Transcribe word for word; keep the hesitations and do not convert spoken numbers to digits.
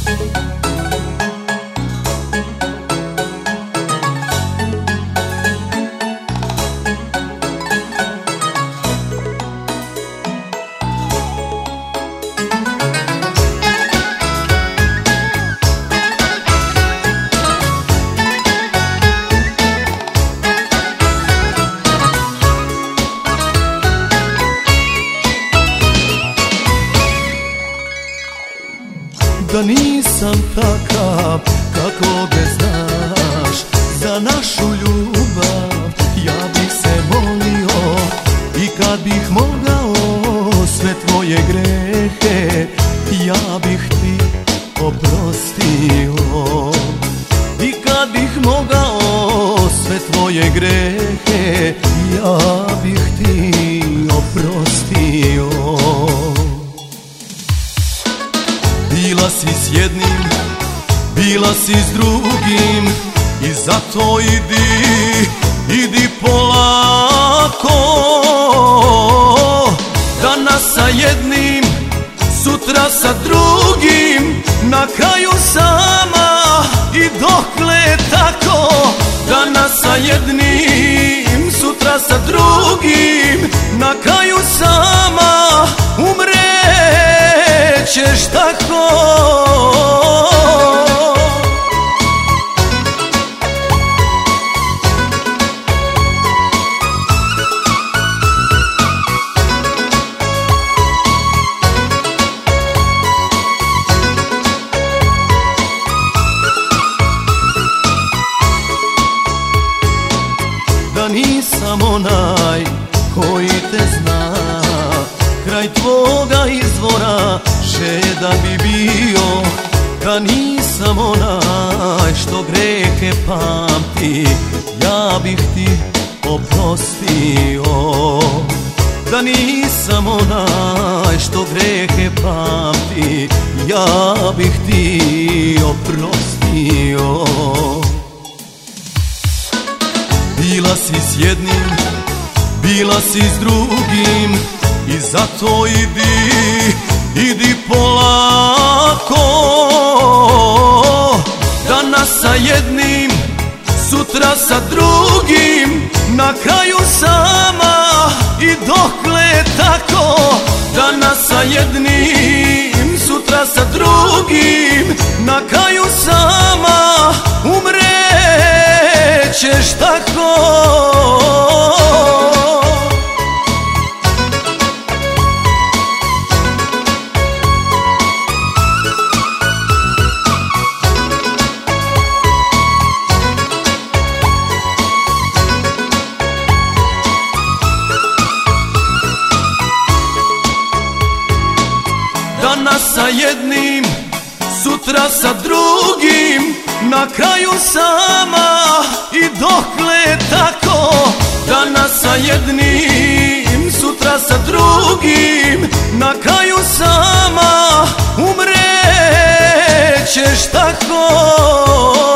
Da nisam takav kako ga znaš, za našu ljubav ja bih se molio. I kad bih mogao sve tvoje grehe, ja bih ti oprostio. I kad bih mogao sve tvoje grehe, ja bih ti oprostio. Bila si s jednim, bila si s drugim, i zato idi, idi polako. Danas sa jednim, sutra sa drugim, na kraju sama, i dokle tako. Danas sa jednim, sutra sa drugim, na kraju sama, umrećeš tako. Da nisam onaj koji te zna, kraj tvoga izvora žedan bi bio. Da nisam onaj što grehe pamti, ja bih ti oprostio. Da nisam onaj što grehe pamti, ja bih ti oprostio. Bila si s jednim, bila si s drugim, i zato idi, idi polako. Danas sa jednim, sutra sa drugim, na kraju sama, i dokle tako. Danas sa jednim, sutra sa drugim, na kraju sama, umrećeš tako. Danas sa jednim, sutra sa drugim, na kraju sama, i dokle tako. Danas sa jednim, sutra sa drugim, na kraju sama, umrećeš tako.